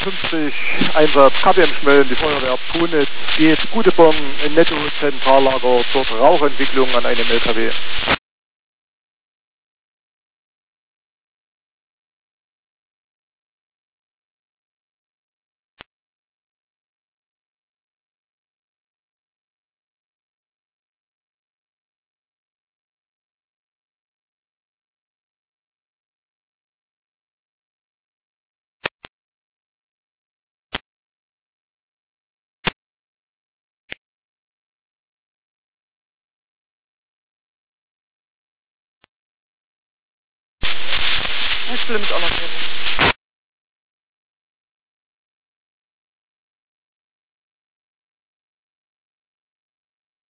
50, Einsatz KBM Schmölln, die Feuerwehr Punitz geht Gudebong in Netto-Zentrallager, dort Rauchentwicklung an einem LKW. Schlimmes auch noch.